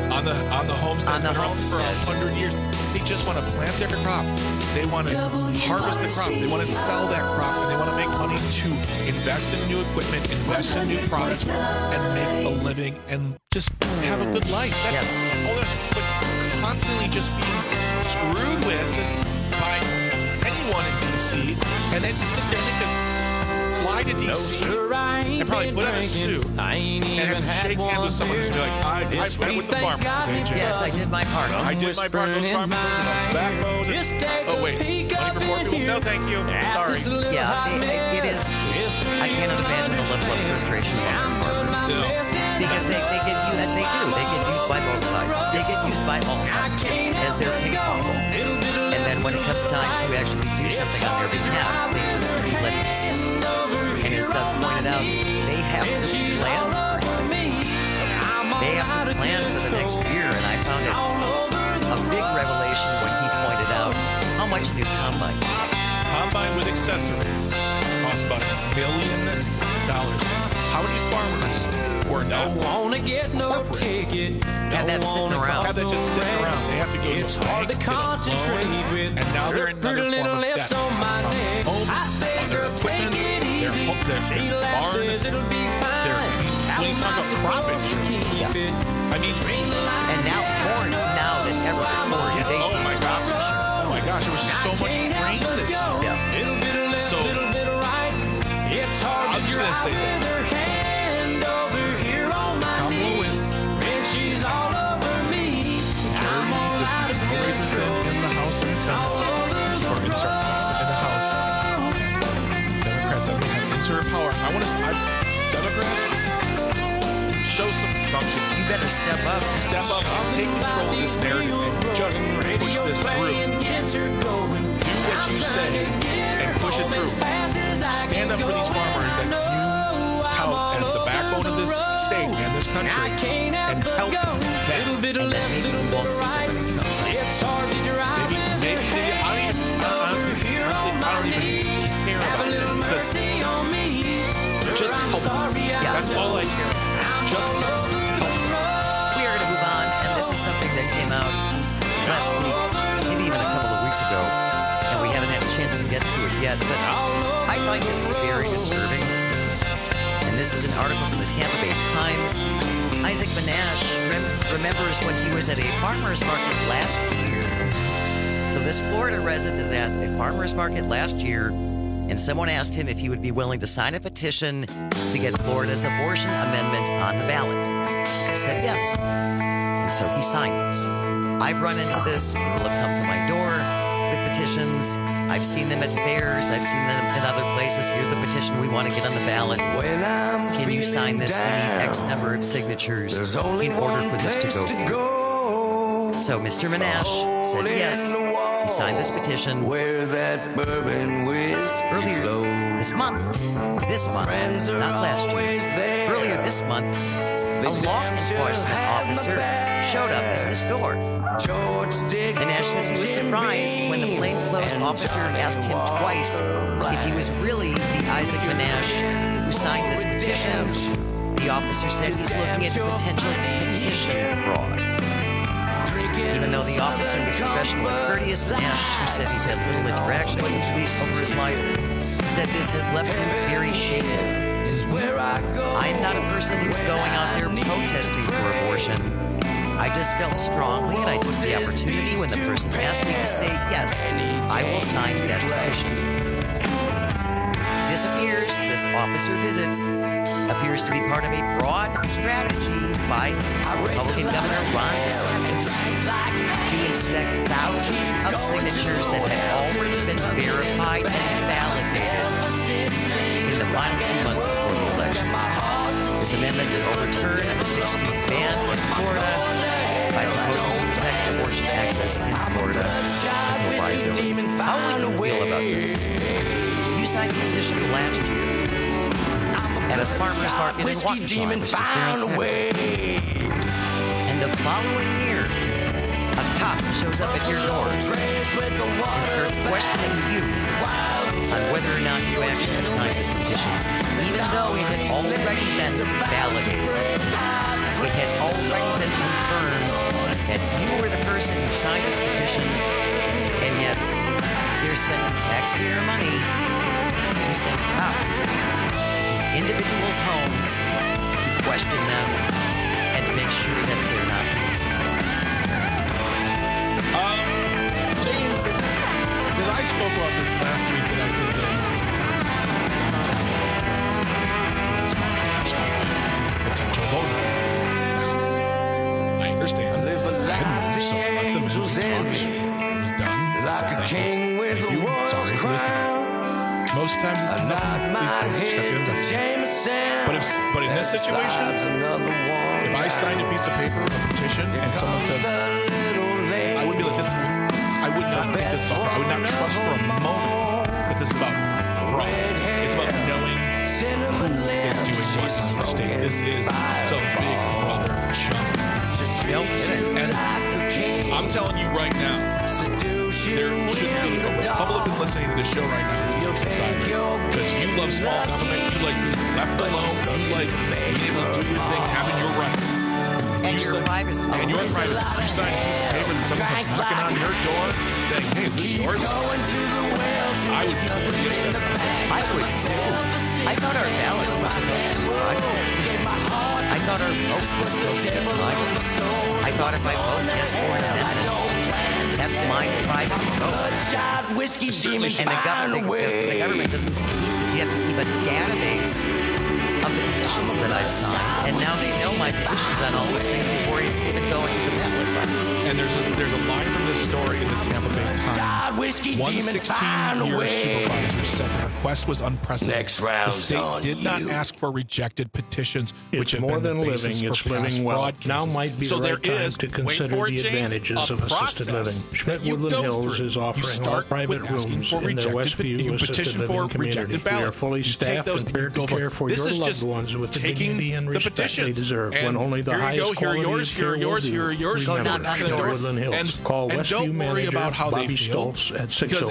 on the homestead for 100 years. They just want to plant their crop. They want to harvest the crop. They want to sell that crop, and they want to make money to invest in new equipment, invest in new products, and make a living and just have a good life. That's all but constantly just being screwed with by anyone in D.C. and then sit there and think that fly to D.C. and probably put on a suit and have to shake hands with someone who's like, I went with the farmer today, Jay. Yes, I did my part. I did my part. Those farmers are backbones. Oh, wait. Money for poor people? No, thank you. Sorry. Yeah, it is. I cannot imagine the level of frustration among farmers. No. Because they get used by both sides. They get used by all sides as their ping pong ball. And then when it comes time to actually do something on their behalf, they just let it sit. And as Doug pointed out, they have to plan. They have to plan for the next year, and I found it a big revelation when he pointed out how much a new combine costs. Combine with accessories costs about $1 million. How many farmers were not have that sitting around? Have that just sitting around. They have to go to the bank, get a loan, and now they're in another form of debt. Home, on their equipment, their barn, when you talk about crop insurance. I mean, and now more now than ever before. Oh my gosh, there was so much rain this year. So I'm just gonna say this. Kamala wins. Majority in the House and the Senate, or in the House. Democrats have insert power. Democrats, show some gumption. You better step up. Step up and take control of this narrative and just push this through. Do what you say and push it through. Stand up for these farmers that you tout as the backbone of this state and this country and help them. And then maybe we won't see something else. Maybe I don't even care about it because just help them. That's all I care about. Just help them. We are going to move on, and this is something that came out last week, maybe even a couple of weeks ago, and we haven't had a chance to get to it yet, but I find this very disturbing. And this is an article from the Tampa Bay Times. Isaac Manash remembers when he was at a farmer's market last year. So this Florida resident is at a farmer's market last year, and someone asked him if he would be willing to sign a petition to get Florida's abortion amendment on the ballot. He said yes. And so he signed this. I've run into this. People have come to my door with petitions. I've seen them at fairs. I've seen them in other places. Here's the petition we want to get on the ballot. Can you sign this? We need X number of signatures in order for this to go. So Mr. Manash said yes. He signed this petition earlier this month, not last year. Earlier this month, a law enforcement officer showed up at his door. Manash says he was surprised when the plainclothes officer asked him twice if he was really the Isaac Manash who signed this petition. The officer said he's looking into potential petition fraud. Even though the officer was professional and courteous, Manash, who said he's had little interaction with the police over his life, said this has left him very shaken. I am not a person who's going out there protesting for abortion. I just felt strongly, and I took the opportunity when the person asked me to say, yes, I will sign that petition. This officer visits appears to be part of a broad strategy by Republican Governor Ron DeSantis to inspect thousands of signatures that had already been verified and validated in the final 2 months before the election. This amendment would overturn the 6-week ban in Florida by proposing to protect abortion access in Florida until liability. How would you feel about this? You signed the petition last year at a farmer's market in Waukesha, which is there in San. And the following year, a cop shows up at your door and starts questioning you on whether or not you actually signed this petition, even though it had already been validated. it had already been confirmed that you were the person who signed this petition, and yet you're spending taxpayer money to send cops to individuals' homes to question them and to make sure that they're not. Jane, because I spoke about this last week that I did potential voter. I understand. I didn't move, so let them move. It was done. So thank you. Sorry for listening. Most times it's nothing. But in this situation, if I signed a piece of paper, a petition, and someone said, I would be like, this. I would not think this about. I would not trust for a moment that this is about fraud. It's about knowing who is doing what in our state. This is some big brother chunk. And I'm telling you right now, there should be a Republican listening to this show right now. Because you love small government, you like being left alone, you like being able to do your thing, having your rights. And your privacy. And your privacy. You sign a piece of paper that someone comes knocking on your door saying, hey, is this yours? I would be pretty upset about that. I would too. I thought our ballots were supposed to be private. I thought our vote was supposed to be private. I thought if I vote yes for an amendment, that's my private vote. And the government doesn't have to keep a database of the petitions that I've signed, and now they know my positions on all these things before you even go into the ballot box. And there's a line from this story in the Tampa Bay Times. One 16-year supervisor said the request was unprecedented. The state did not ask for rejected petitions, which have more been the than basis living, for it's living well. fraud cases. Now might be so the right there time is, to consider the advantages of assisted living. Schmidt Woodland Hills is offering all private rooms in their Westview assisted living community. We are fully staffed and prepared to care for your loved ones with the dignity and respect they deserve. When only the highest quality of care will do. Remember, Schmidt Woodland Hills. Call Westview manager Bobby Stoltz at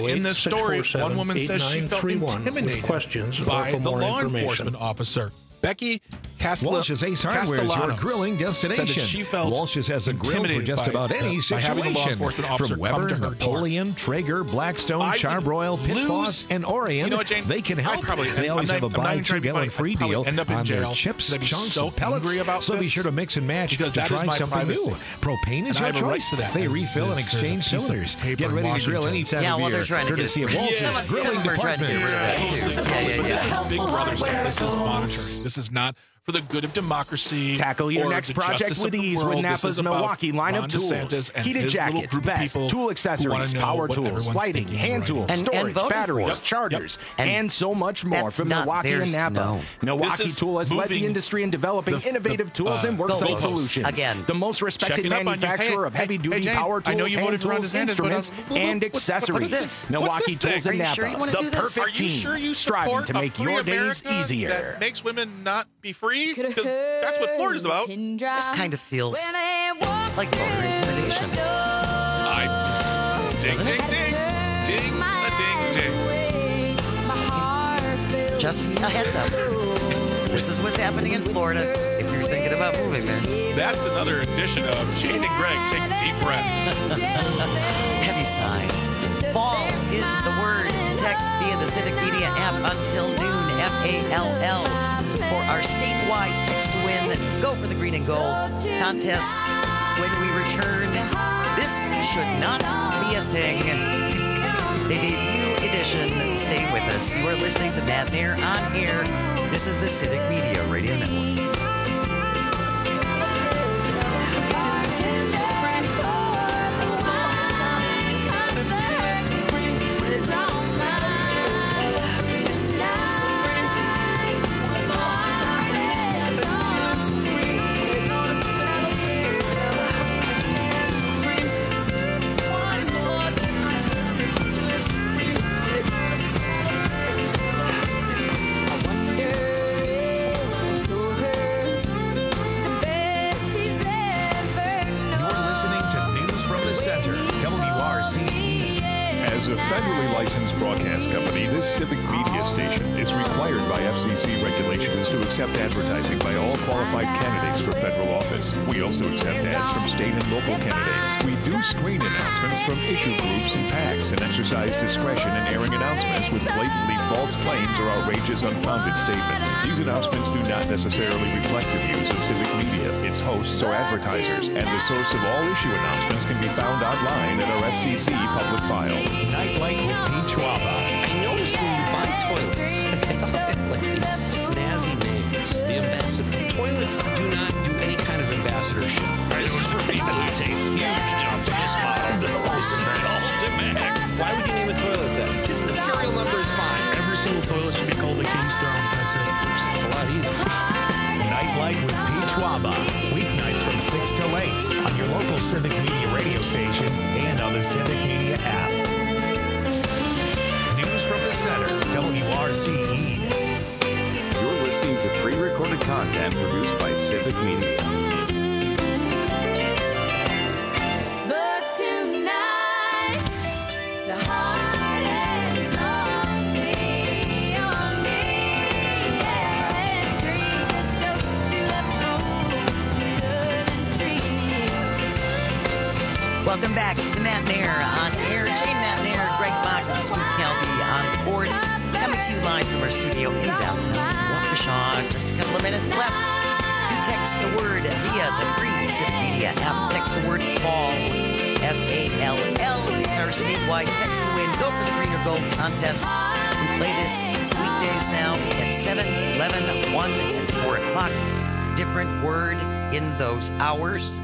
608-647-8931 with questions or for more information. Officer Becky Walsh's Ace Hardware is your grilling destination. Walsh's has a grill for just about any situation. From Weber, Napoleon, Traeger, Blackstone, Charbroil, Pit Boss, and Orient, they can help. They always have a buy 2 get 1 free deal on their chips, chunks, and pellets. So be sure to mix and match to try something new. Propane is your choice. They refill and exchange cylinders. Get ready to grill any time of year. Courtesy of Walsh's Grilling Department. This is Big Brother stuff. This is monitoring. This is not for the good of democracy. Tackle your next project with ease with Napa's Milwaukee line of tools. Heated jackets, vests, tool accessories, power tools, lighting, hand tools, storage, batteries, chargers, and so much more from Milwaukee and Napa. Milwaukee Tool has led the industry in developing innovative tools and worksite solutions. Again, the most respected manufacturer of heavy-duty power tools, hand tools, instruments, and accessories. Milwaukee Tools and Napa, the perfect team, striving to make your days easier. That makes women not be free. Because that's what Florida's about. This kind of feels like voter intimidation. Ding, ding, ding. Ding, ding, ding. Just a heads up. This is what's happening in Florida if you're thinking about moving there. That's another edition of Shane and Greg Take a Deep Breath. Heavy sigh. Fall is the word to text via the Civic Media app until noon. FALL. For our statewide text to win, go for the green and gold contest. When we return, this should not be a thing. The debut edition. Stay with us. You are listening to Matt Nair on air. This is the Civic Media Radio Network. As a federally licensed broadcast company, this civic media station is required by FCC regulations to accept advertising by all qualified candidates for federal office. We also accept ads from state and local candidates. We do screen announcements from issue groups and PACs and exercise discretion in airing announcements with blatantly false claims or outrageous, unfounded statements. These announcements do not necessarily reflect the views of civic media, its hosts, or advertisers, and the source of all issue announcements can be found online at our FCC public file. Nightlight with Pete Schwaba. I noticed when you buy toilets, they all have like these snazzy names. The ambassador. Toilets do not do any kind of ambassadorship. This is for people who take huge jumps in this model. Why would you name a toilet that? Just the serial number is fine. Every single toilet should be called the King's Throne. That's it. It's a lot easier. Nightlight with Pete Schwaba. Weeknights from 6 till 8 on your local Civic Media radio station and on the Civic Media app. News from the center, WRCE. You're listening to pre-recorded content produced by Civic Media. But tonight, the heart is on me, yeah. Let's drink a toast to the moon, couldn't see. Welcome back to Matt Nair on air. Jane Matt Nair, Greg Bach, and Sweet Kelby on board. Coming to you live from our studio in downtown Waukesha. Just a couple of minutes left to text the word via the free Civic Media app. Text the word FALL, F-A-L-L. It's our statewide text to win. Go for the green or gold contest. We play this weekdays now at 7, 11, 1, and 4 o'clock. Different word in those hours.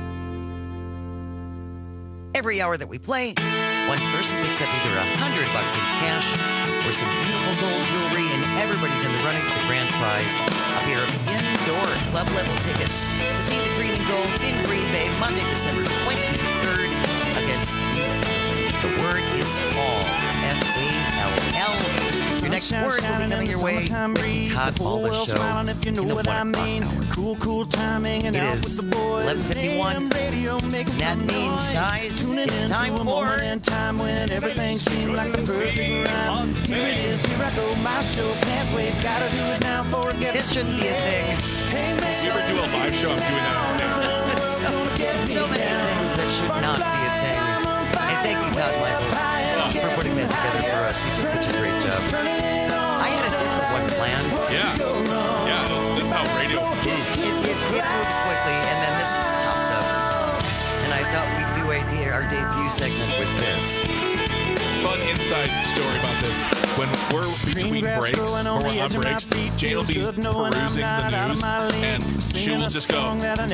Every hour that we play, one person picks up either $100 in cash or some beautiful gold jewelry, and everybody's in the running for the grand prize. A pair of indoor club level tickets to see the Green and Gold in Green Bay Monday, December 23rd against the Yankees. The word is fall. F-A-L-L. Your next word will be coming your way with the Todd Alba Show in the 1 o'clock hour. Cool timing and It out is with the boys. 11:51. That means, guys, it's time for time when everything seemed like the perfect rhyme. Here it is, here I go, my show. Can't wait, gotta do it now before it gets. This shouldn't be a thing. You ever do a live show? I'm doing that so many things that should not be a thing. And thank you, Todd Michaels, for putting that together for us. You did such a great job. I had a different one planned. Yeah, this is how radio moves. It moves quickly, and then this popped up. And I thought we'd do our debut segment with this. Fun inside story about this. When we're between breaks, or we're on breaks, Jane will be perusing the news, and she will just go, "Oh my God!"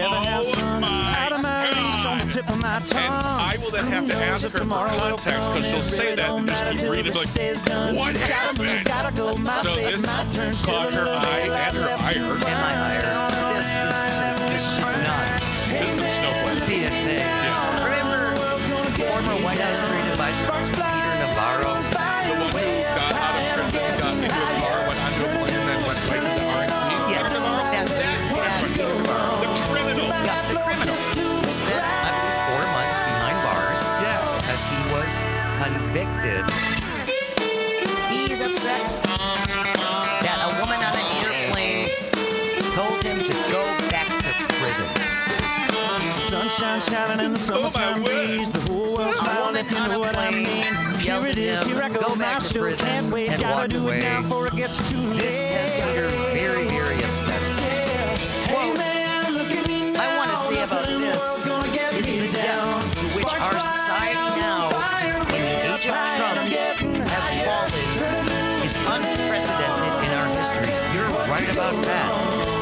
And I will then have to ask her for context, because she'll say that and just keep reading, like, "What happened?" So this caught her eye and her ire. And my ire. This should not. This is some snowflake. Be a thing. Yeah. Remember former White House Trade Advisor Peter Navarro? The one who got out of prison, got into a car, went onto a plane, and then went right to the RNC? Yes. That Peter Navarro. The criminal. Yeah, the criminal. Who spent, I believe, 4 months behind bars. Yes. As he was convicted. He's upset that a woman on an airplane told him to go back to prison. Sunshine shining in the summertime breeze. The whole world smiling, if you know what I mean. Here it is, here I go, my show. Can't wait, gotta do it now before it gets too late. This has Peter very, very upset. Quote, I want to say about this is the depth to which our society now, in the age of Trump, has fallen is unprecedented in our history. You're right about that.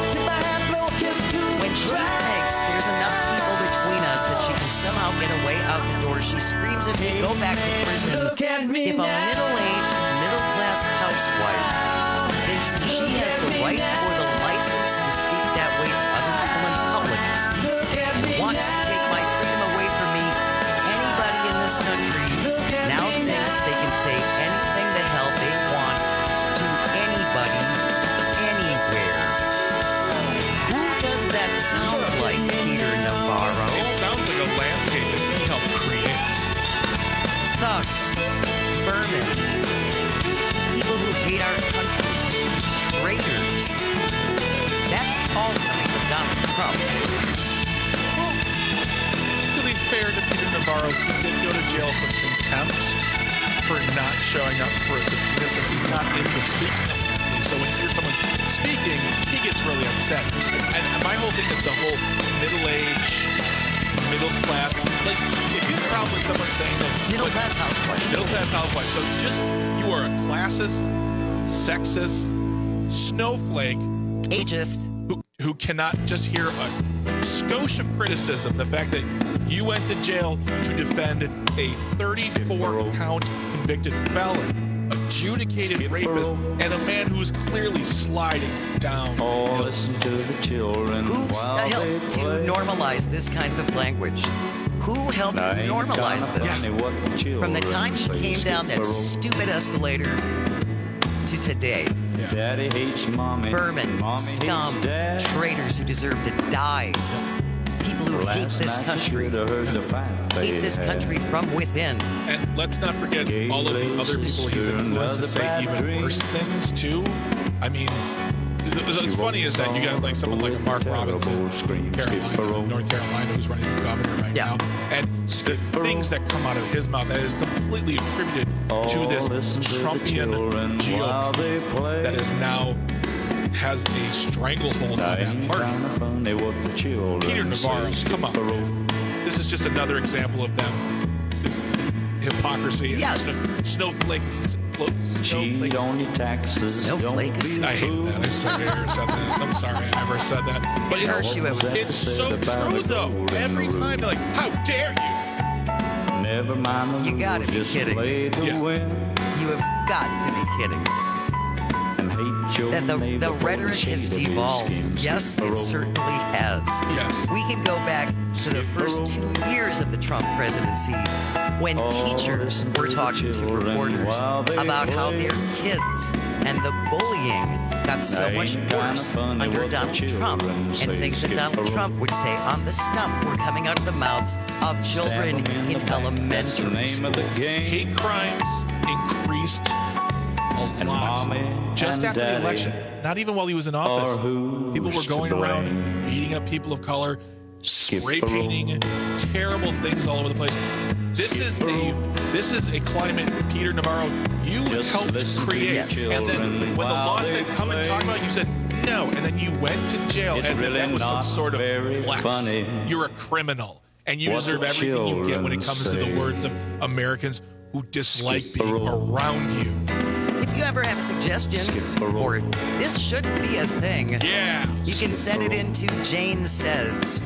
When she thinks there's enough people between us that she can somehow get away out the door, she screams at me, go back to prison. If a middle-aged, middle-class housewife thinks that she has the right or the license to speak that way to other people in public and wants to take my freedom away from me, anybody in this country now thinks they can say anything the hell they want to anybody, anywhere. Who does that sound like, Peter Navarro? It sounds like a landscape that he helped create. Thugs. vermin, people who hate our country, traitors. That's all coming from Donald Trump. Well, to be fair to Peter Navarro, he did go to jail for contempt for not showing up for a subpoena, so he's not in the speaking. So when you hear someone speaking, he gets really upset. And my whole thing is the whole middle-age, middle-class. Like, if you have a problem with someone saying that... Middle-class housewife. Middle-class housewife. So just, you are a classist, sexist, snowflake. Ageist. Who cannot just hear a skosh of criticism. The fact that you went to jail to defend a 34-count convicted felon, adjudicated rapist, and a man who's clearly sliding down. Oh, listen to the children. Who helped to normalize this kind of language? Who helped normalize this? From the time he came down that stupid escalator to today. Yeah. Daddy hates mommy. Vermin, mommy scum, traitors who deserve to die. People who hate this country. Hate this country from within. And let's not forget all of the other people he's influenced to say even worse things, too. I mean, what's funny is that you got like someone like Mark Robinson, North Carolina, who's running for governor right now. And the things that come out of his mouth that is completely attributed to this Trumpian GOP that is now has a stranglehold on that party. Peter Navarro, come on, man. This is just another example of them. This hypocrisy. Yes. Snowflakes. On your taxes. Snowflakes. I hate that. I said that. I'm sorry I ever said that. But it's so true, though. Every time they're like, how dare you? Never mind. You gotta be kidding. You have got to be kidding. That the rhetoric has devolved. Yes, it certainly has. Yes. We can go back to the first 2 years of the Trump presidency when teachers were talking to reporters about how their kids and the bullying got so much worse under Donald Trump, and things that Donald Trump would say on the stump were coming out of the mouths of children in elementary schools. Hate crimes increased a lot. Just after the election, not even while he was in office, people were going around beating up people of color, spray painting, terrible things all over the place. This is a climate, Peter Navarro, you helped create. And then when the law said come and talk about it, you said no, and then you went to jail as if that was some sort of flex. You're a criminal, and you deserve everything you get when it comes to the words of Americans who dislike being around you. If you ever have a suggestion, or this shouldn't be a thing, you can send it into Jane Says,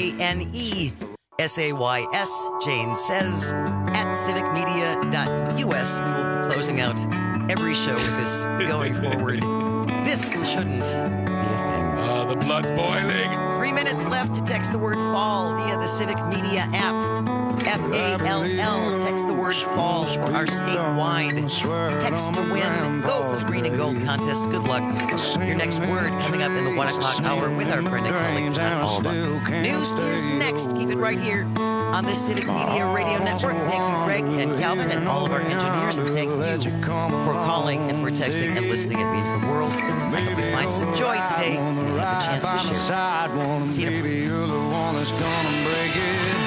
JANESAYS, Jane Says, at civicmedia.us. We will be closing out every show with this going forward. This shouldn't be a thing. The blood's boiling. 3 minutes left to text the word fall via the Civic Media app. FALL. Text the word fall for our statewide text to win. Go for the green and gold contest. Good luck. Your next word coming up in the 1 o'clock hour with our friend and colleague John Alba. News is next. Keep it right here on the Civic Media Radio Network. Thank you, Greg and Calvin, and all of our engineers. And thank you for calling and for texting and listening. It means the world. I hope you find some joy today and you have a chance to share. See you tomorrow.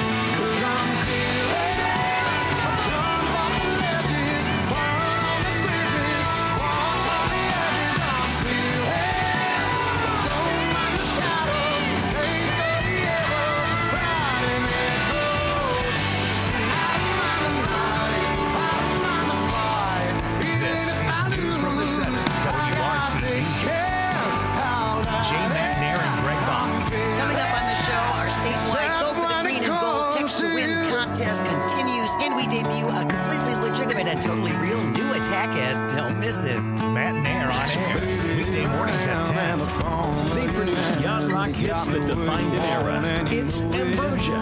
And totally real new attack ad. Don't miss it. Matt and Air on air. Weekday mornings at 10. They produce yacht rock hits that defined an era. It's Ambrosia.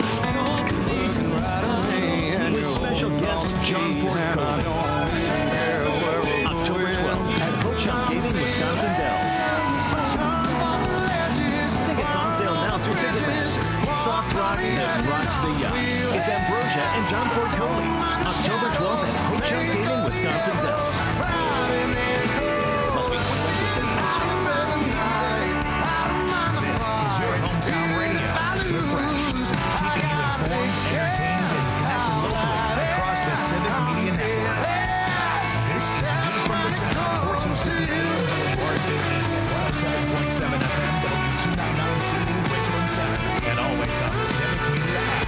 With special guest John Ford Cole. October 12th at Coach Gaming, Wisconsin Dells. Tickets on sale now through Ticketmaster. Soft rock that rocks the yacht. It's Ambrosia and John Ford Cole. October 12th